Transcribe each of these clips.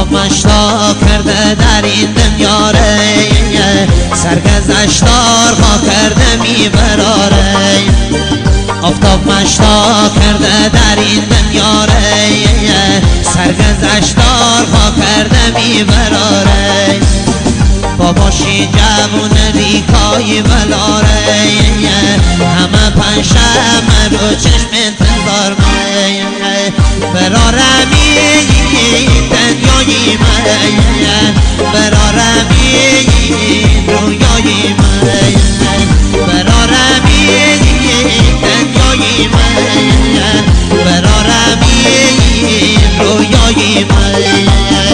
آفتاب مشتاق کرده در این دنیا ری، سرگذشتار خوا کرده میبراره. آفتاب مشتاق کرده در این دنیا ری، سرگذشتار خوا کرده میبراره. باباشی جوون ریکای بلاره، همه پنجشنبه رو چشم انتظار مه. برارمی دنیای مه، برارمی رویای مه، برارمی دنیای مه، برارمی رویای مه.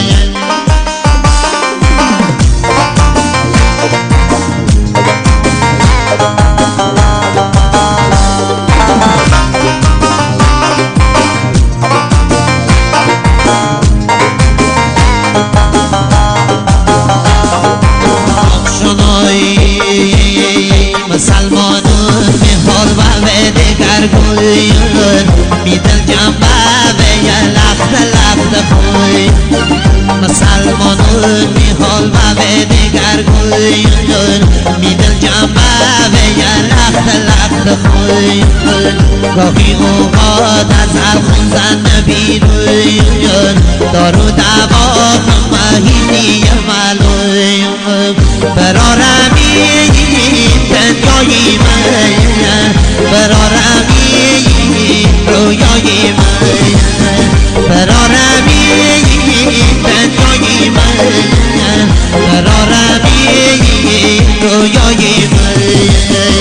مسلمانون میخواد و به دگر گویون میدل جنبه به یه لخت خوی. مسلمانون میخواد و به دگر گویون میدل جنبه به یه لخت خوی. گاهی اوقات از الخون زن بیرویون دارو دوا مهینی ملوی. برارمی دنیای من، برارمی رویای من، برارمی دنیای من، برارمی رویای من.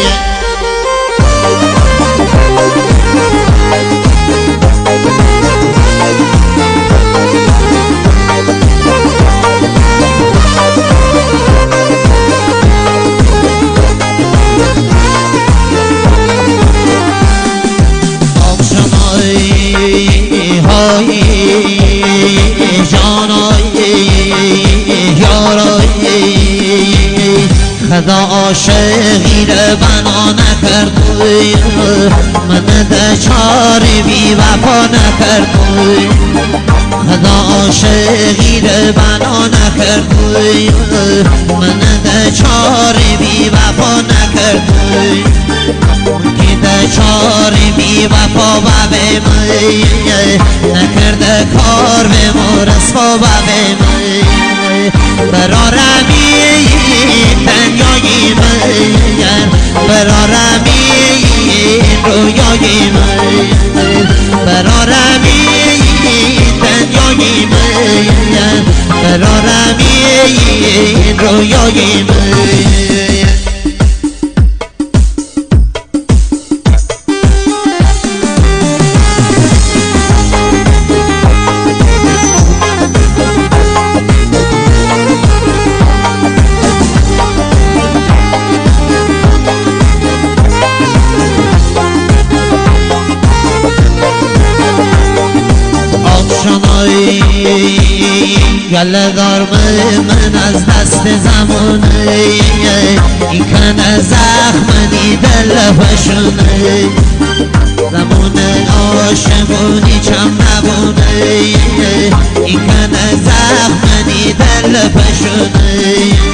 خدا عاشقی رو بنا نکردوی، من دچار بی وفا نکردوی. خدا عاشقی رو بنا نکردوی، من دچار بی وفا نکردوی. که دچار بی وفا و به می نکرده کار به مرسفا و به می. برارمی دنیای من، برارمی رویای من، برارمی دنیای من، برارمی رویای من. گله دار من از دست زمانه، این کنه زخمنی دل فشونه. زمان عاشقونی چم نبونه، این کنه زخمنی دل فشونه.